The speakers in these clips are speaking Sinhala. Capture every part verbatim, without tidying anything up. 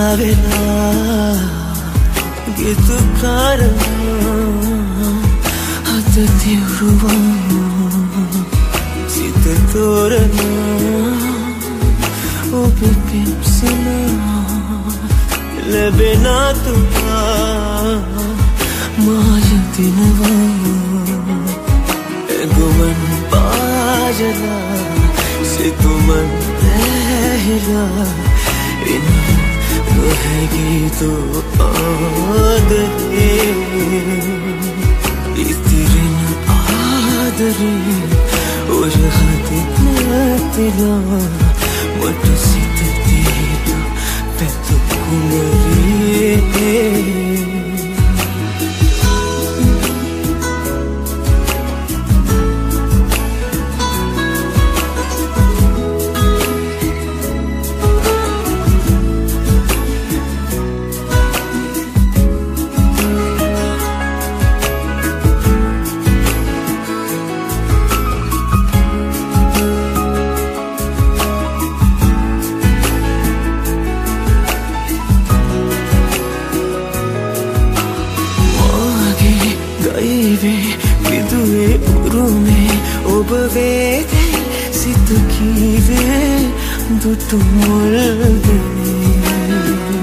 වෙලා ගිතු කරා අත තිවුරුවා සිත තෝරනා ඔබ පිප්සනා ලැබෙන තුවා මායතිනවා එගොමන් පාජලා සිතුමන් ඇහිලා එන නොහැකිතු ආදරේ ඉතිරින ආදරේ ඔරහති නැතිලා මට සිත දීතු පැතු කුමරේ විදුවේ උරුමේ ඔබ වේදේ සිත කීවේ දුටු මුල්දනේ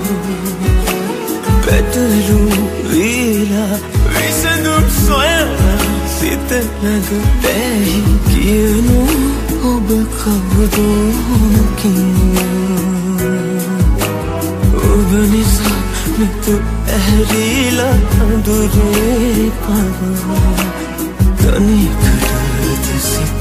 පැටලු වීලා විසඳුම් සොයන සිත නැග බැහි කියනු ඔබ කවුදෝ කිව්වා ඔබ නිසා මෙතු ඇහැරිලා අඳුරේ පවා තනිකරද සිත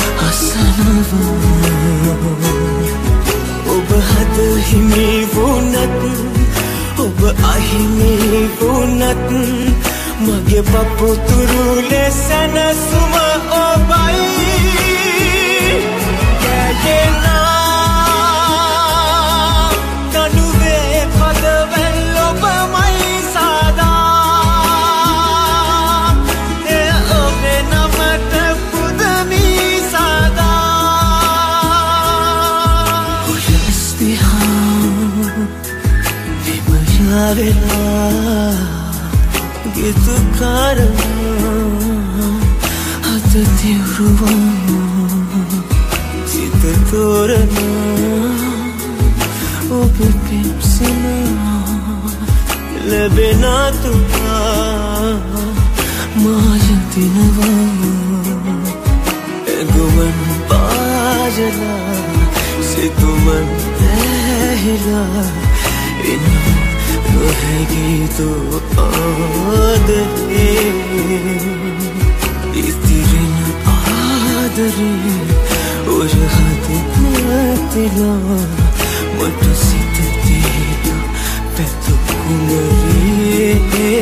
අසනවා ඔබ හද හිමි වුණත් ඔබ අහිමි වුණත් මගේ පපුතුරු ලෙස නැසුම ඔබයි කැගෙනා වෙලා ගිතු කරා අත තිවුරුවා සිත තෝරනා ඔබ පිප්සනා ලැබෙන තුවා මායතිනවා එගොමන් පාජලා සිතුමන් ඇහිලා එන නොහැකිතු ආදරේ ඉතිරින ආදරේ ඔරහති නැතිලා මට සිත දීතු පැතු කුමරේ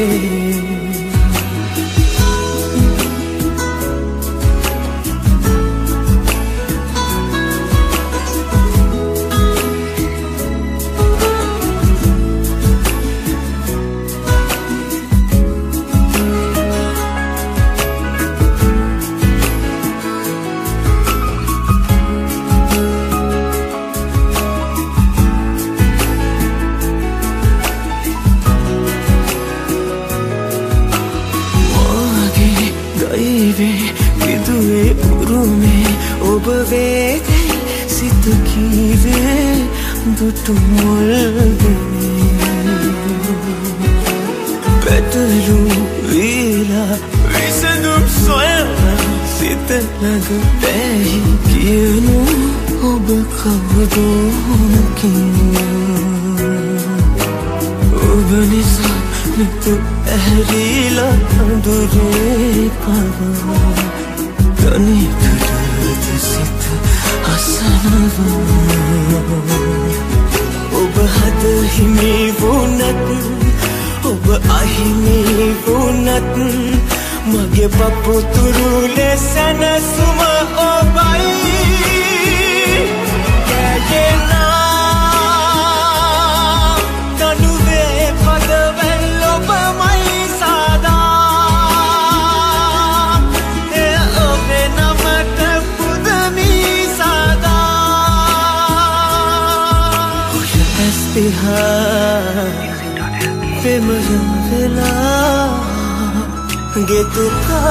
විදුවේ උරුමේ ඔබ වේදේ සිත කීවේ දුටු මුල්දනේ පැටලු වීලා විසඳුම් සොයන සිත නැග බැහි කියනු ඔබ කවුදෝ කිව්වා ඔබ නිසා මෙතු ඇහැරිලා අඳුරේ පවා තනිකරද සිත අසනවා ඔබ හද හිමි වුණත් ඔබ අහිමි වුණත් මගේ පපුතුරු ලෙස නැසුම ඔබයි කැගෙනා Hati පෙමර වෙලා ගෙතු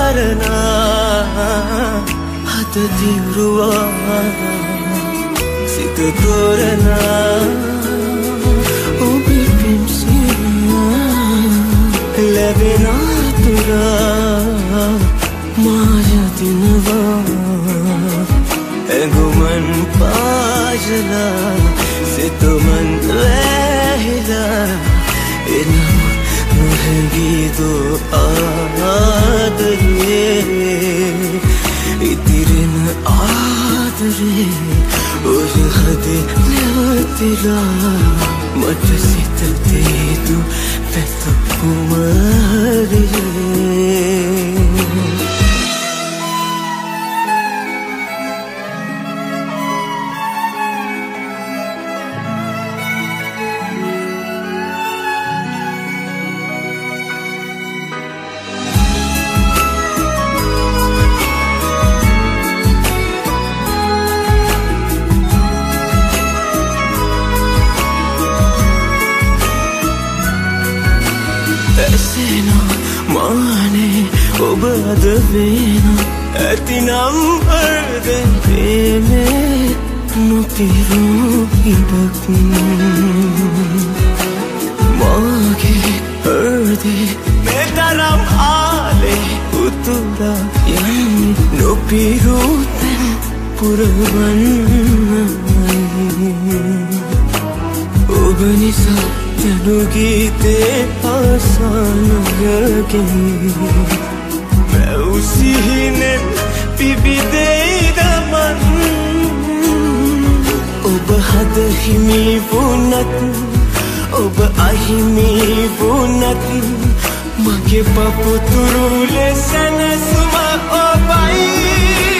කරනා හත දිවුරුවා සිත තෝරනා ඔබේ පිම්සිනා ලැබෙන තුරා මායදිනවා ඇඟුමන් පාජලා සිතුමන් වැහිලා එනම් නොහැඟීදු ආදරේ ඉතිරෙන ආදරේ ඔය හදේ නැවතිලා මට සිත දේදු පැත කුමරියේ ඔබ අද වෙන ඇතිනම් අර්ධෙන් පේනේ නොතිරු ඉඩක් මාගේ හෘදේ මෙතරම් ආලේ උතුරා යන්නේ නොපිරුතෙන් පුරවන්නයි ඔබ නිසා තනු ගීතේ ආසානයකින් මැවුසිහිනෙන් පිබිදෙයිද මන් ඔබ හද හිමි වුණත් ඔබ අහිමි වුණත් මගේ පපුතුරු ලෙස නැසුම ඔබයි